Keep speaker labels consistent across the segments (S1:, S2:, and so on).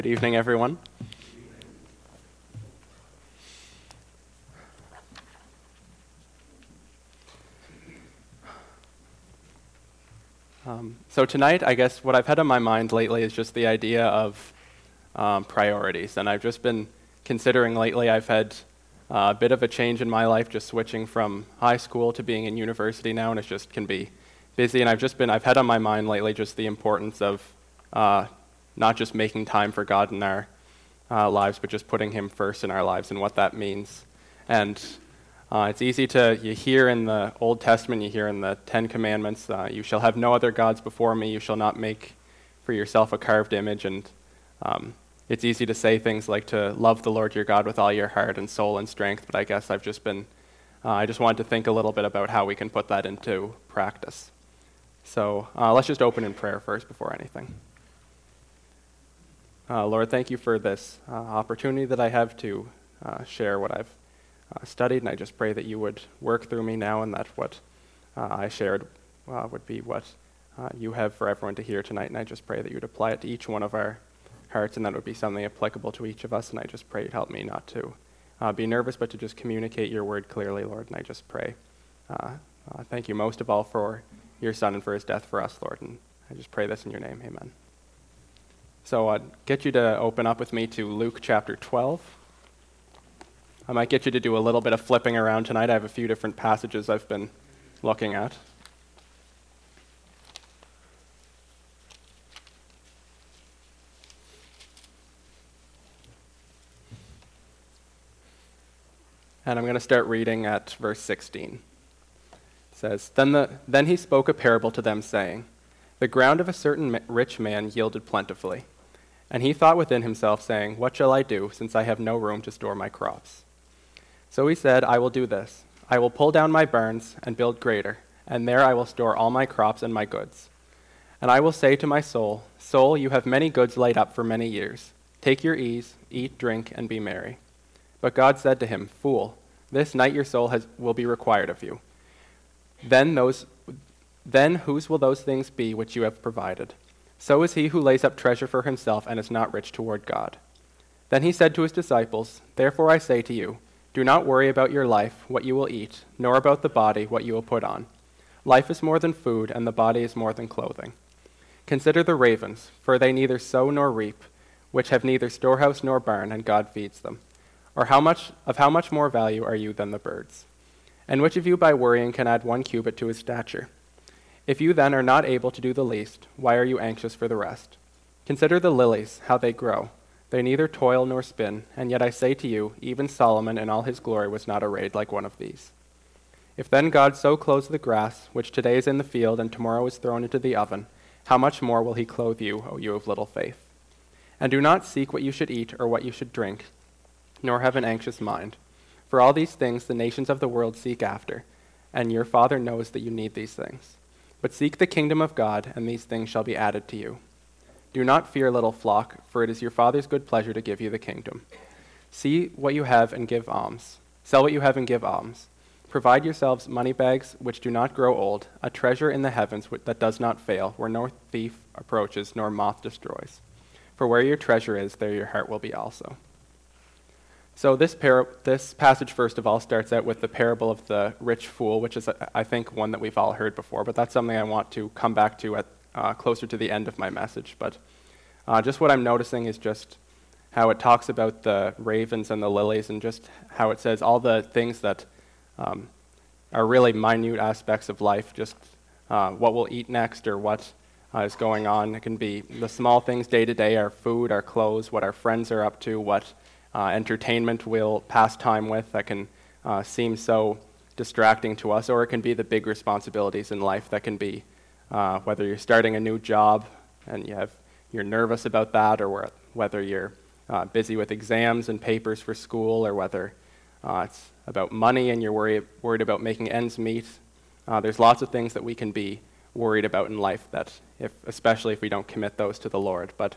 S1: Good evening, everyone. So tonight, I guess what I've had on my mind lately is just the idea of priorities. And I've just been considering lately, I've had a bit of a change in my life, just switching from high school to being in university now, and it just can be busy. And I've had on my mind lately just the importance of not just making time for God in our lives, but just putting Him first in our lives and what that means. And it's easy you hear in the Old Testament, you hear in the Ten Commandments, you shall have no other gods before me, you shall not make for yourself a carved image. And it's easy to say things like to love the Lord your God with all your heart and soul and strength, but I guess I just wanted to think a little bit about how we can put that into practice. So let's just open in prayer first before anything. Lord, thank you for this opportunity that I have to share what I've studied, and I just pray that you would work through me now, and that what I shared would be what you have for everyone to hear tonight. And I just pray that you would apply it to each one of our hearts, and that would be something applicable to each of us. And I just pray you'd help me not to be nervous, but to just communicate your word clearly, Lord. And I just pray, thank you most of all for your Son and for his death for us, Lord. And I just pray this in your name, amen. So I'd get you to open up with me to Luke chapter 12. I might get you to do a little bit of flipping around tonight. I have a few different passages I've been looking at. And I'm going to start reading at verse 16. It says, Then he spoke a parable to them, saying, The ground of a certain rich man yielded plentifully. And he thought within himself, saying, What shall I do, since I have no room to store my crops? So he said, I will do this. I will pull down my barns and build greater, and there I will store all my crops and my goods. And I will say to my soul, Soul, you have many goods laid up for many years. Take your ease, eat, drink, and be merry. But God said to him, Fool, this night your soul will be required of you. Then whose will those things be which you have provided? So is he who lays up treasure for himself and is not rich toward God. Then he said to his disciples, Therefore I say to you, do not worry about your life, what you will eat, nor about the body, what you will put on. Life is more than food, and the body is more than clothing. Consider the ravens, for they neither sow nor reap, which have neither storehouse nor barn, and God feeds them. Or how much more value are you than the birds? And which of you by worrying can add 1 cubit to his stature? If you then are not able to do the least, why are you anxious for the rest? Consider the lilies, how they grow. They neither toil nor spin, and yet I say to you, even Solomon in all his glory was not arrayed like one of these. If then God so clothes the grass, which today is in the field and tomorrow is thrown into the oven, how much more will he clothe you, O you of little faith? And do not seek what you should eat or what you should drink, nor have an anxious mind. For all these things the nations of the world seek after, and your Father knows that you need these things. But seek the kingdom of God, and these things shall be added to you. Do not fear, little flock, for it is your Father's good pleasure to give you the kingdom. See what you have and give alms. Sell what you have and give alms. Provide yourselves money bags which do not grow old, a treasure in the heavens that does not fail, where no thief approaches nor moth destroys. For where your treasure is, there your heart will be also. So this passage, first of all, starts out with the parable of the rich fool, which is, I think, one that we've all heard before, but that's something I want to come back to at closer to the end of my message. But just what I'm noticing is just how it talks about the ravens and the lilies, and just how it says all the things that are really minute aspects of life, just what we'll eat next or what is going on. It can be the small things day to day, our food, our clothes, what our friends are up to, what entertainment we'll pass time with that can seem so distracting to us, or it can be the big responsibilities in life that can be whether you're starting a new job and you're nervous about that, or whether you're busy with exams and papers for school, or whether it's about money and you're worried about making ends meet. There's lots of things that we can be worried about in life, that especially if we don't commit those to the Lord. But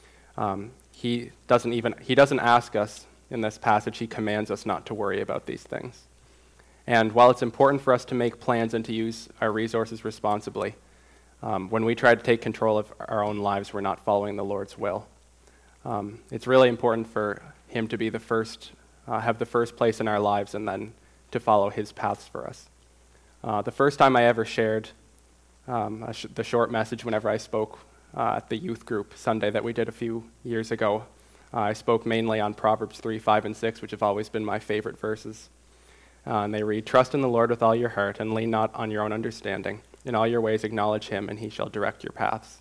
S1: he doesn't ask us in this passage. He commands us not to worry about these things. And while it's important for us to make plans and to use our resources responsibly, when we try to take control of our own lives, we're not following the Lord's will. It's really important for him to be the first, have the first place in our lives, and then to follow his paths for us. The first time I ever shared the short message whenever I spoke at the youth group Sunday that we did a few years ago, I spoke mainly on Proverbs 3, 5, and 6, which have always been my favorite verses. And they read, "Trust in the Lord with all your heart, and lean not on your own understanding. In all your ways acknowledge him, and he shall direct your paths."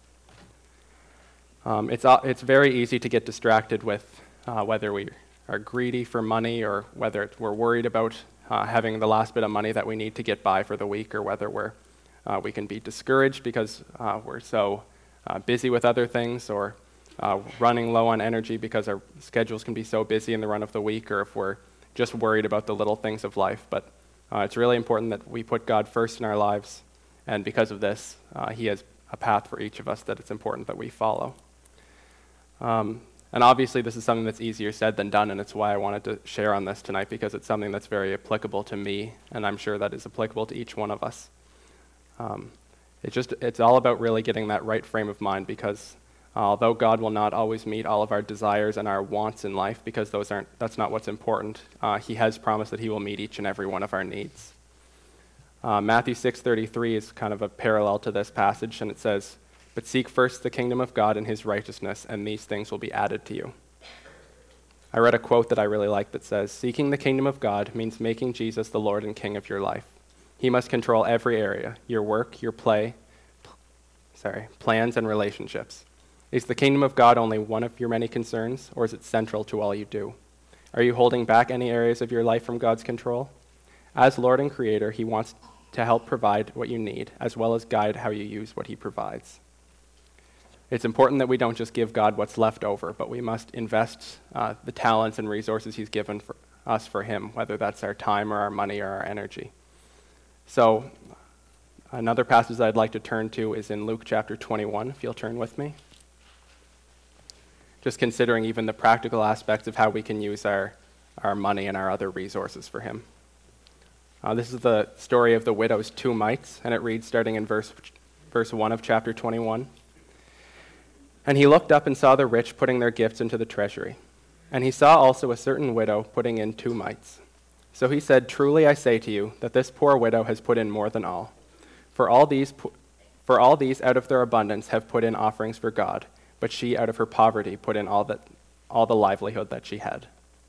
S1: It's very easy to get distracted with whether we are greedy for money, or whether we're worried about having the last bit of money that we need to get by for the week, or whether we can be discouraged because we're so busy with other things, or running low on energy because our schedules can be so busy in the run of the week, or if we're just worried about the little things of life. But it's really important that we put God first in our lives, and because of this, he has a path for each of us that it's important that we follow. And obviously this is something that's easier said than done, and it's why I wanted to share on this tonight, because it's something that's very applicable to me, and I'm sure that is applicable to each one of us. It's all about really getting that right frame of mind, because although God will not always meet all of our desires and our wants in life, because that's not what's important, he has promised that he will meet each and every one of our needs. Matthew 6:33 is kind of a parallel to this passage, and it says, "But seek first the kingdom of God and his righteousness, and these things will be added to you." I read a quote that I really like that says, "Seeking the kingdom of God means making Jesus the Lord and King of your life. He must control every area, your work, your plans, and relationships. Is the kingdom of God only one of your many concerns, or is it central to all you do? Are you holding back any areas of your life from God's control? As Lord and Creator, he wants to help provide what you need, as well as guide how you use what he provides." It's important that we don't just give God what's left over, but we must invest the talents and resources he's given for us for him, whether that's our time or our money or our energy. So another passage that I'd like to turn to is in Luke chapter 21, if you'll turn with me. Just considering even the practical aspects of how we can use our money and our other resources for him. This is the story of the widow's 2 mites, and it reads starting in verse 1 of chapter 21. "And he looked up and saw the rich putting their gifts into the treasury. And he saw also a certain widow putting in 2 mites. So he said, 'Truly I say to you, that this poor widow has put in more than all. For all these out of their abundance have put in offerings for God, but she out of her poverty put in all the livelihood that she had.'"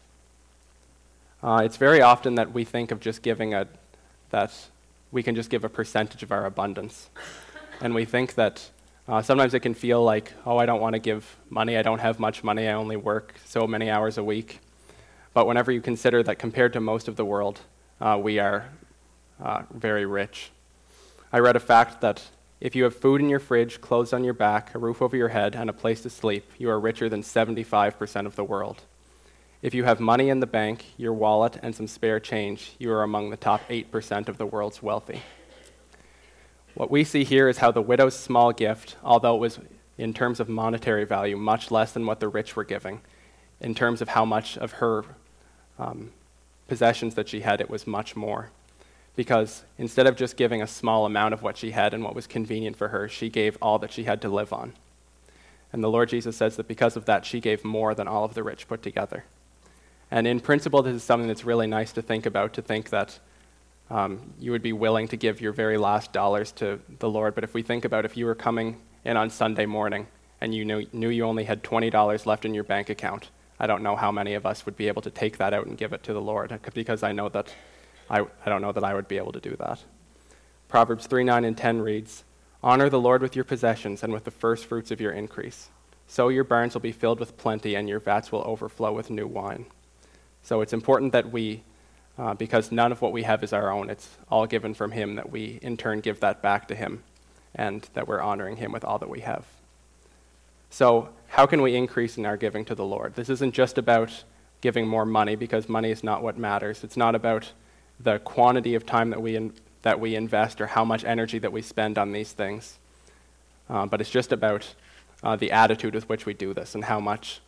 S1: It's very often that we think of just giving that we can just give a percentage of our abundance. And we think that sometimes it can feel like, oh, I don't want to give money, I don't have much money, I only work so many hours a week. But whenever you consider that compared to most of the world, we are very rich. I read a fact that if you have food in your fridge, clothes on your back, a roof over your head, and a place to sleep, you are richer than 75% of the world. If you have money in the bank, your wallet, and some spare change, you are among the top 8% of the world's wealthy. What we see here is how the widow's small gift, although it was in terms of monetary value much less than what the rich were giving, in terms of how much of her possessions that she had, it was much more. Because instead of just giving a small amount of what she had and what was convenient for her, she gave all that she had to live on. And the Lord Jesus says that because of that, she gave more than all of the rich put together. And in principle, this is something that's really nice to think about, to think that you would be willing to give your very last dollars to the Lord. But if we think about if you were coming in on Sunday morning and you knew you only had $20 left in your bank account, I don't know how many of us would be able to take that out and give it to the Lord, because I know that I don't know that I would be able to do that. Proverbs 3, 9, and 10 reads, "Honor the Lord with your possessions and with the first fruits of your increase. So your barns will be filled with plenty and your vats will overflow with new wine." So it's important that we, because none of what we have is our own, it's all given from him, that we in turn give that back to him and that we're honoring him with all that we have. So how can we increase in our giving to the Lord? This isn't just about giving more money, because money is not what matters. It's not about the quantity of time that we invest or how much energy that we spend on these things. But it's just about the attitude with which we do this and how much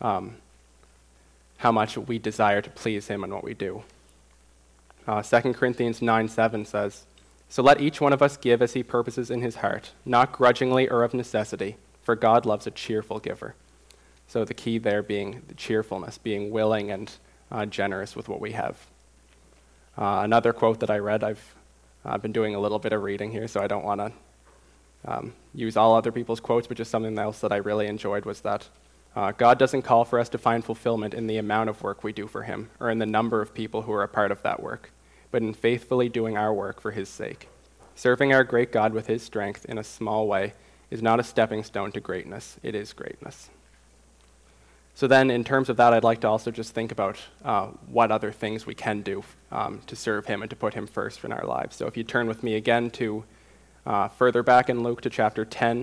S1: we desire to please him in what we do. 2 Corinthians 9:7 says, "So let each one of us give as he purposes in his heart, not grudgingly or of necessity, for God loves a cheerful giver." So the key there being the cheerfulness, being willing and generous with what we have. Another quote that I read, I've been doing a little bit of reading here, so I don't want to use all other people's quotes, but just something else that I really enjoyed was that God doesn't call for us to find fulfillment in the amount of work we do for him, or in the number of people who are a part of that work, but in faithfully doing our work for his sake. Serving our great God with his strength in a small way is not a stepping stone to greatness, it is greatness. So then, in terms of that, I'd like to also just think about what other things we can do to serve him and to put him first in our lives. So if you turn with me again to further back in Luke to chapter 10.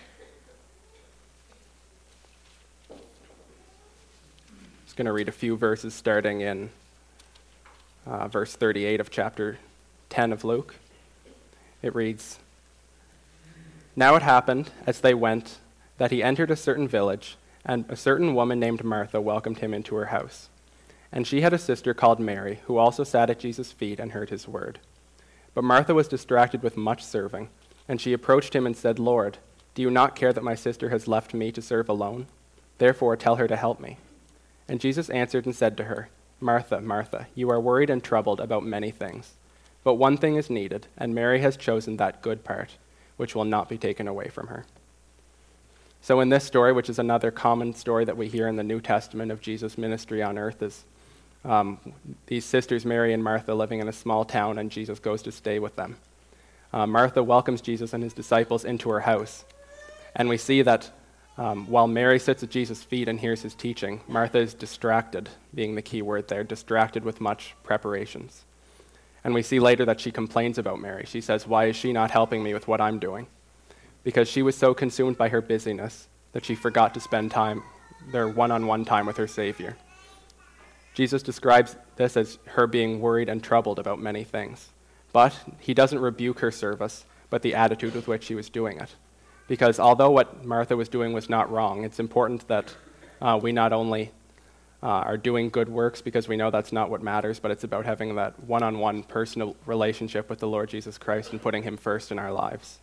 S1: I'm just going to read a few verses starting in verse 38 of chapter 10 of Luke. It reads, "Now it happened, as they went, that he entered a certain village, and a certain woman named Martha welcomed him into her house. And she had a sister called Mary, who also sat at Jesus' feet and heard his word. But Martha was distracted with much serving, and she approached him and said, 'Lord, do you not care that my sister has left me to serve alone? Therefore tell her to help me.' And Jesus answered and said to her, 'Martha, Martha, you are worried and troubled about many things. But one thing is needed, and Mary has chosen that good part, which will not be taken away from her.'" So in this story, which is another common story that we hear in the New Testament of Jesus' ministry on earth, is these sisters, Mary and Martha, living in a small town, and Jesus goes to stay with them. Martha welcomes Jesus and his disciples into her house. And we see that while Mary sits at Jesus' feet and hears his teaching, Martha is distracted, being the key word there, distracted with much preparations. And we see later that she complains about Mary. She says, "Why is she not helping me with what I'm doing?" Because she was so consumed by her busyness that she forgot to spend their one-on-one time with her Savior. Jesus describes this as her being worried and troubled about many things. But he doesn't rebuke her service, but the attitude with which she was doing it. Because although what Martha was doing was not wrong, it's important that we not only are doing good works because we know that's not what matters, but it's about having that one-on-one personal relationship with the Lord Jesus Christ and putting him first in our lives.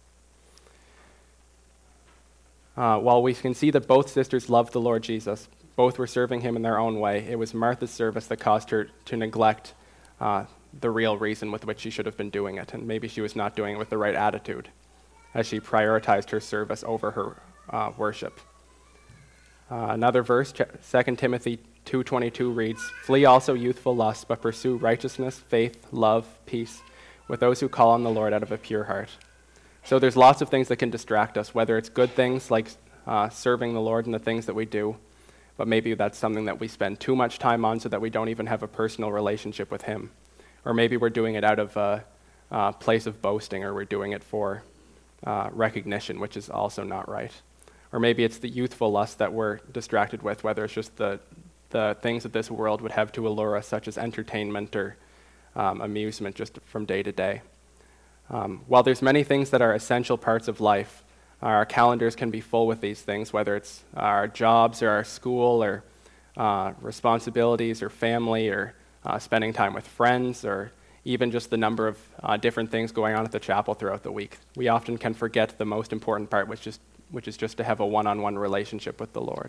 S1: While we can see that both sisters loved the Lord Jesus, both were serving him in their own way, it was Martha's service that caused her to neglect the real reason with which she should have been doing it, and maybe she was not doing it with the right attitude, as she prioritized her service over her worship. Another verse, 2 Timothy 2:22 reads, "Flee also youthful lusts, but pursue righteousness, faith, love, peace, with those who call on the Lord out of a pure heart." So there's lots of things that can distract us, whether it's good things like serving the Lord and the things that we do, but maybe that's something that we spend too much time on so that we don't even have a personal relationship with him. Or maybe we're doing it out of a place of boasting, or we're doing it for recognition, which is also not right. Or maybe it's the youthful lust that we're distracted with, whether it's just the things that this world would have to allure us, such as entertainment or amusement just from day to day. While there's many things that are essential parts of life, our calendars can be full with these things, whether it's our jobs or our school or responsibilities or family or spending time with friends, or even just the number of different things going on at the chapel throughout the week. We often can forget the most important part, which is just to have a one-on-one relationship with the Lord.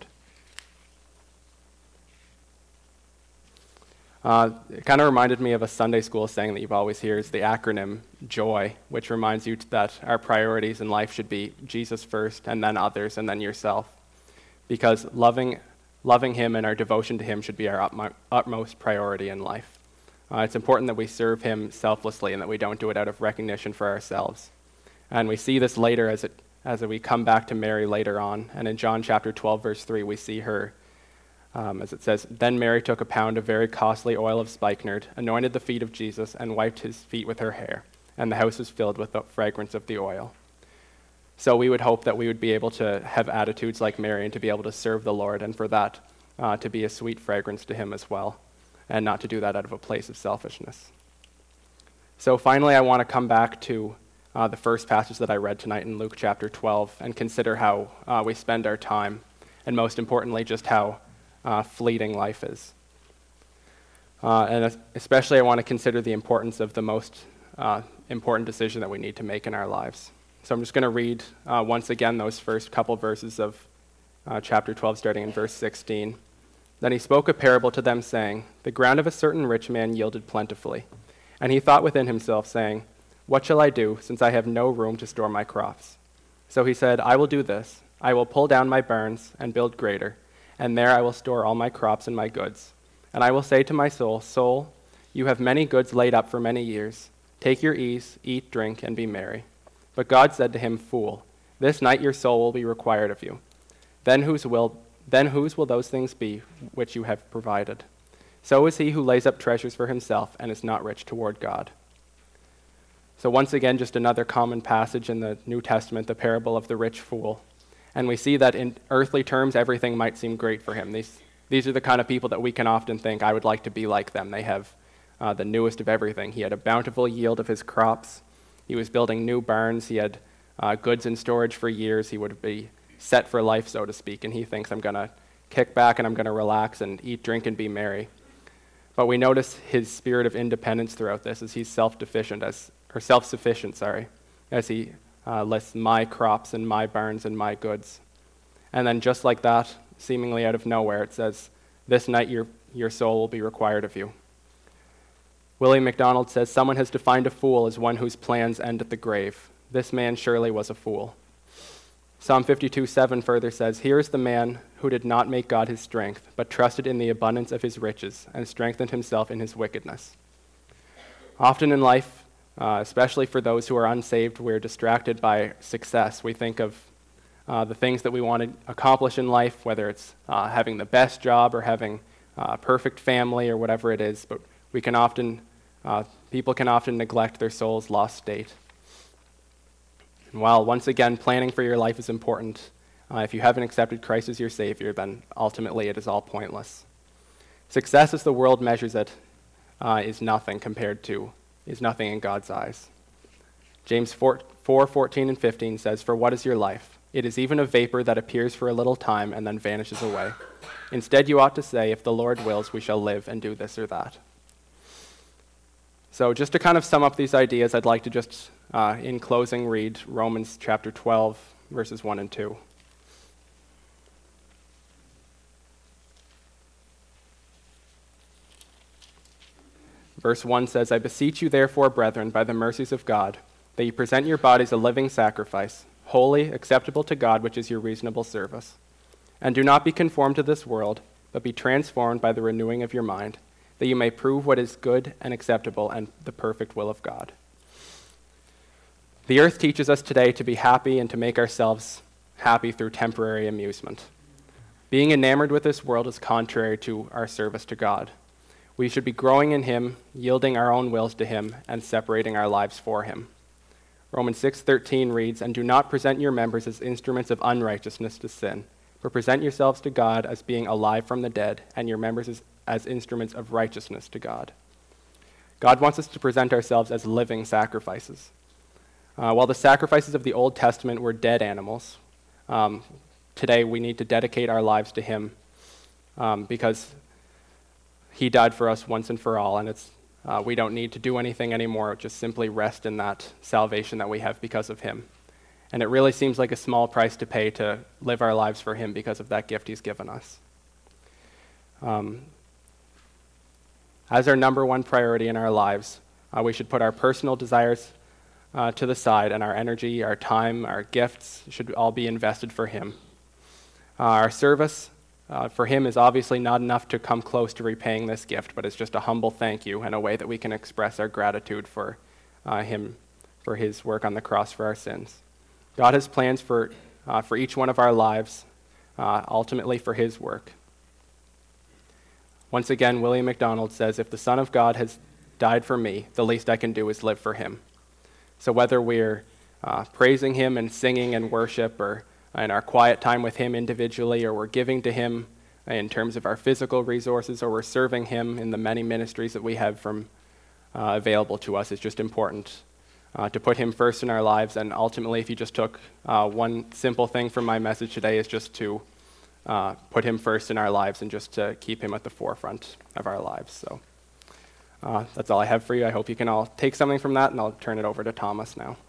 S1: It kind of reminded me of a Sunday school saying that you've always heard, is the acronym JOY, which reminds you that our priorities in life should be Jesus first, and then others, and then yourself. Because loving him and our devotion to him should be our utmost priority in life. It's important that we serve him selflessly and that we don't do it out of recognition for ourselves. And we see this later as we come back to Mary later on. And in John chapter 12, verse 3, we see her, as it says, "Then Mary took a pound of very costly oil of spikenard, anointed the feet of Jesus, and wiped his feet with her hair. And the house was filled with the fragrance of the oil." So we would hope that we would be able to have attitudes like Mary and to be able to serve the Lord, and for that to be a sweet fragrance to him as well, and not to do that out of a place of selfishness. So finally, I want to come back to the first passage that I read tonight in Luke chapter 12 and consider how we spend our time, and most importantly, just how fleeting life is. And especially I want to consider the importance of the most important decision that we need to make in our lives. So I'm just going to read once again those first couple verses of chapter 12, starting in verse 16. Then he spoke a parable to them, saying, "The ground of a certain rich man yielded plentifully. And he thought within himself, saying, 'What shall I do, since I have no room to store my crops?' So he said, 'I will do this. I will pull down my barns and build greater, and there I will store all my crops and my goods. And I will say to my soul, Soul, you have many goods laid up for many years. Take your ease, eat, drink, and be merry.' But God said to him, 'Fool, this night your soul will be required of you. Then whose will those things be which you have provided? So is he who lays up treasures for himself and is not rich toward God.'" So once again, just another common passage in the New Testament, the parable of the rich fool. And we see that in earthly terms, everything might seem great for him. These are the kind of people that we can often think, I would like to be like them. They have the newest of everything. He had a bountiful yield of his crops. He was building new barns. He had goods in storage for years. He would be set for life, so to speak. And he thinks, I'm going to kick back and I'm going to relax and eat, drink, and be merry. But we notice his spirit of independence throughout this as he's self-sufficient, as he lists my crops and my barns and my goods. And then just like that, seemingly out of nowhere, it says, "This night your soul will be required of you." William MacDonald says, "Someone has defined a fool as one whose plans end at the grave. This man surely was a fool." Psalm 52:7 further says, "Here is the man who did not make God his strength, but trusted in the abundance of his riches and strengthened himself in his wickedness." Often in life, especially for those who are unsaved, we're distracted by success. We think of the things that we want to accomplish in life, whether it's having the best job or having a perfect family or whatever it is, but people can often neglect their soul's lost state. And while, once again, planning for your life is important, if you haven't accepted Christ as your Savior, then ultimately it is all pointless. Success as the world measures it is nothing in God's eyes. James 4:14 and 15 says, "For what is your life? It is even a vapor that appears for a little time and then vanishes away. Instead, you ought to say, if the Lord wills, we shall live and do this or that." So just to kind of sum up these ideas, I'd like to just, in closing, read Romans chapter 12, verses 1 and 2. Verse 1 says, "I beseech you therefore, brethren, by the mercies of God, that you present your bodies a living sacrifice, holy, acceptable to God, which is your reasonable service. And do not be conformed to this world, but be transformed by the renewing of your mind, that you may prove what is good and acceptable and the perfect will of God." The earth teaches us today to be happy and to make ourselves happy through temporary amusement. Being enamored with this world is contrary to our service to God. We should be growing in Him, yielding our own wills to Him, and separating our lives for Him. Romans 6:13 reads, "And do not present your members as instruments of unrighteousness to sin, but present yourselves to God as being alive from the dead, and your members as instruments of righteousness to God." God wants us to present ourselves as living sacrifices. While the sacrifices of the Old Testament were dead animals, today we need to dedicate our lives to Him because He died for us once and for all, and we don't need to do anything anymore, just simply rest in that salvation that we have because of Him. And it really seems like a small price to pay to live our lives for Him because of that gift He's given us. As our number one priority in our lives, we should put our personal desires to the side, and our energy, our time, our gifts should all be invested for Him. Our service for Him is obviously not enough to come close to repaying this gift, but it's just a humble thank you and a way that we can express our gratitude for Him, for His work on the cross for our sins. God has plans for each one of our lives, ultimately for His work. Once again, William MacDonald says, "If the Son of God has died for me, the least I can do is live for Him." So whether we're praising Him and singing and worship, or in our quiet time with Him individually, or we're giving to Him in terms of our physical resources, or we're serving Him in the many ministries that we have available to us, it's just important to put Him first in our lives. And ultimately, if you just took one simple thing from my message today, is just to put Him first in our lives and just to keep Him at the forefront of our lives. So that's all I have for you. I hope you can all take something from that, and I'll turn it over to Thomas now.